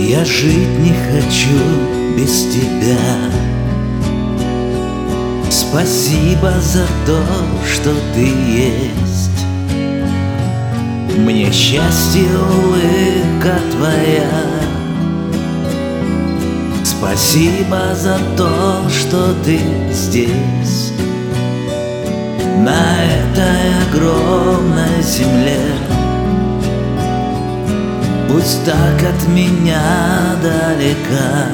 Я жить не хочу без тебя. Спасибо за то, что ты есть. Мне счастье, улыбка твоя. Спасибо за то, что ты здесь, на этой огромной земле. Пусть так от меня далека.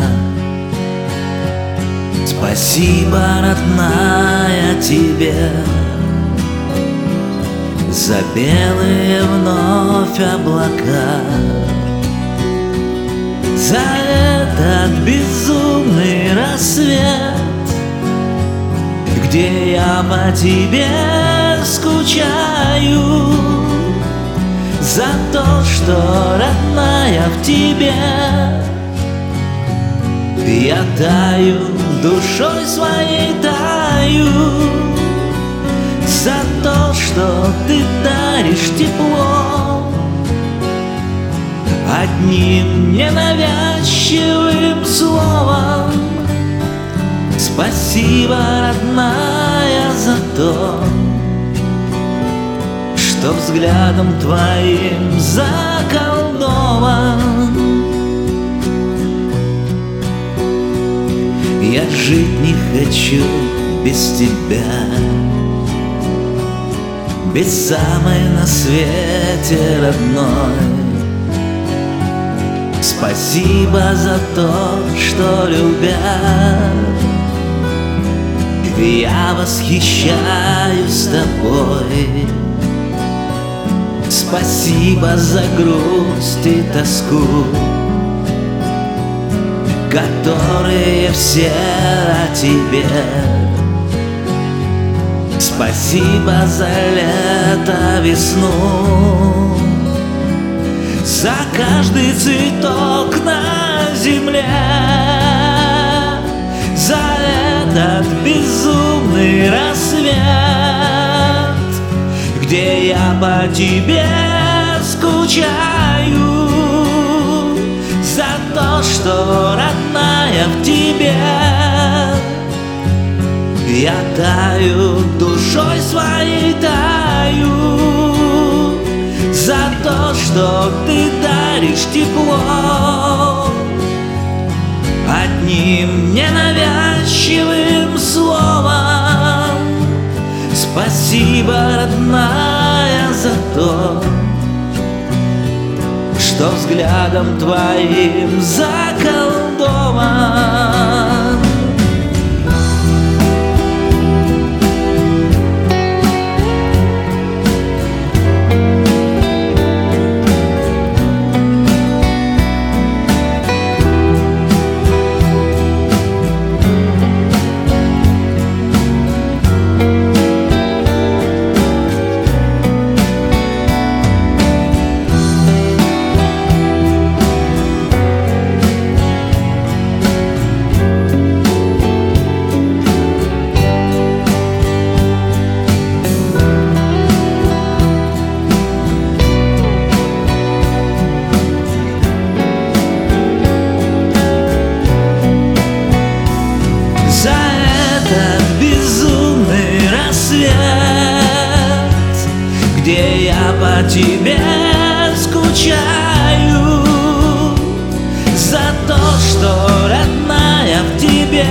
Спасибо, родная, тебе за белые вновь облака, за этот безумный рассвет, где я по тебе скучаю, за то, что, родная, в тебе я таю, душой своей таю, за то, что ты даришь тепло одним ненавязчивым словом. Спасибо, родная, за то, что взглядом твоим заколдован. Я жить не хочу без тебя, без самой на свете родной. Спасибо за то, что, любя, я восхищаюсь тобой. Спасибо за грусть и тоску, которые все о тебе. Спасибо за лето, весну, за каждый цветок на земле, за этот безумный рассвет, где я по тебе скучаю, за то, что, родная, в тебе я таю, душой своей таю, за то, что ты даришь тепло одним ненавязчивым словом. Спасибо, родная, за то, что взглядом твоим заколдован. Где я по тебе скучаю, за то, что, родная, в тебе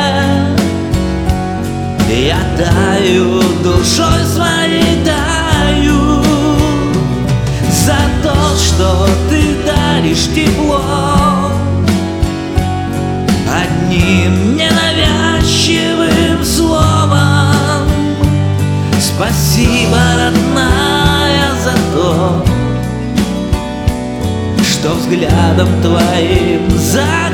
я таю, душой своей таю, за то, что ты даришь тепло одним ненавязчивым словом. Спасибо, родная, за то, что взглядом твоим